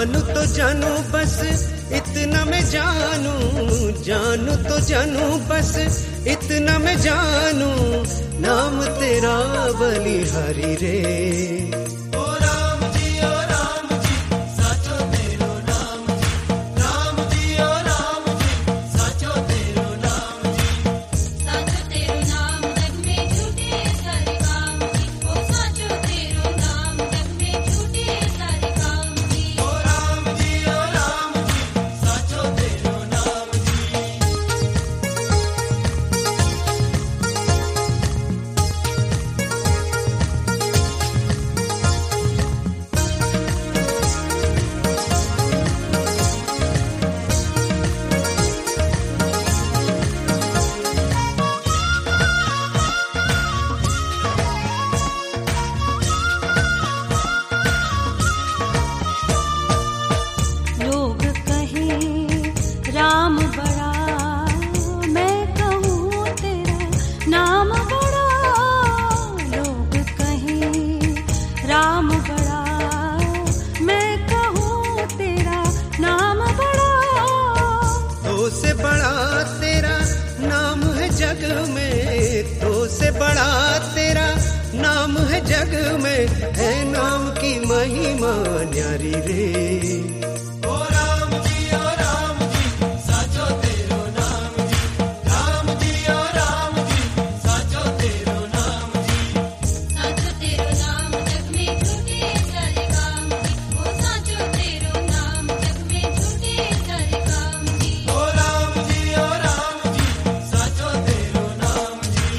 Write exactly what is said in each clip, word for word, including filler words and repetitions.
जानू तो जानू बस इतना मैं जानू, जानू तो जानू बस इतना मैं जानू, नाम तेरा बलिहारी रे। जग में है नाम की महिमा न्यारी रे। ओ राम जी ओ राम जी साचो तेरो नाम जी, राम जी ओ राम जी साचो तेरो नाम जी, साचो तेरो नाम जग में झूठे सारे काम जी, ओ साचो तेरो नाम जग में झूठे सारे काम जी। ओ राम जी ओ राम जी साचो तेरो नाम जी।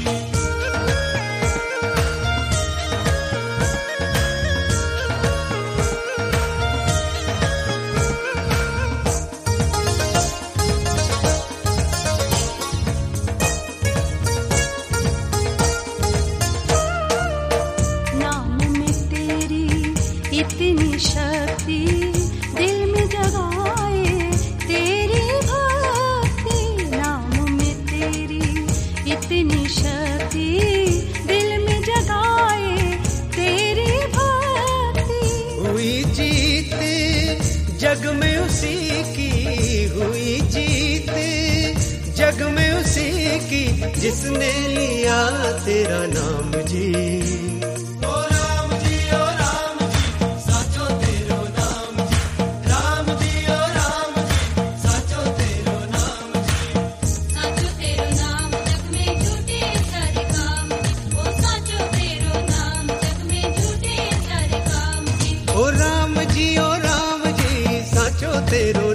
इतनी शक्ति दिल में जगाए तेरी भक्ति, नाम में तेरी इतनी शक्ति दिल में जगाए तेरी भक्ति। हुई जीत जग में उसी की, हुई जीत जग में उसी की, जिसने लिया तेरा नाम जी। ओ राम जी ओ राम जी साचो तेरो